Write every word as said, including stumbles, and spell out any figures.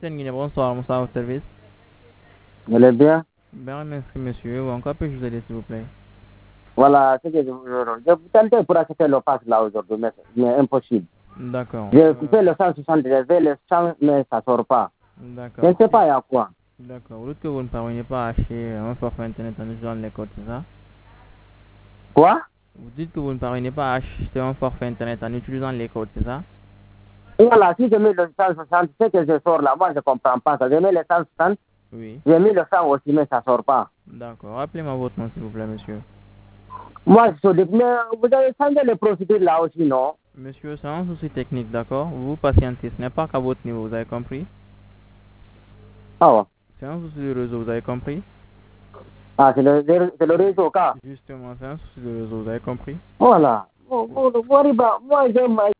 Tenguine, bonsoir, Moussa au service. Vous allez bien? Bien, merci monsieur. Ou encore puis-je vous aider s'il vous plaît? Voilà, ce que je je- je tentais pour acheter le pass là aujourd'hui, mais c'est impossible. D'accord. J'ai Euh, coupé le cent soixante, j'ai fait le cent, mais ça ne sort pas. Je d'accord. ne sais Si. pas il y a quoi. D'accord. Vous dites que vous ne parvenez pas à acheter un forfait internet en utilisant les codes, c'est ça? Quoi? Vous dites que vous ne parvenez pas à acheter un forfait internet en utilisant les codes, c'est ça? Voilà, si je mets le cent soixante, ce que je sors là, moi je ne comprends pas ça. Je mets le cent soixante, Oui. j'ai mis le cent aussi, mais ça ne sort pas. D'accord. Rappelez-moi votre nom s'il vous plaît, monsieur. Moi, je suis mais vous avez changé les procédures là aussi, non? Monsieur, c'est un souci technique, d'accord? Vous vous patientez, ce n'est pas qu'à votre niveau, vous avez compris? Ah, ouais. C'est un souci de réseau, vous avez compris? Ah, c'est le, c'est le réseau, quoi. Justement, c'est un souci de réseau, vous avez compris? Voilà. Bon, bon, bon, bon, moi, j'aime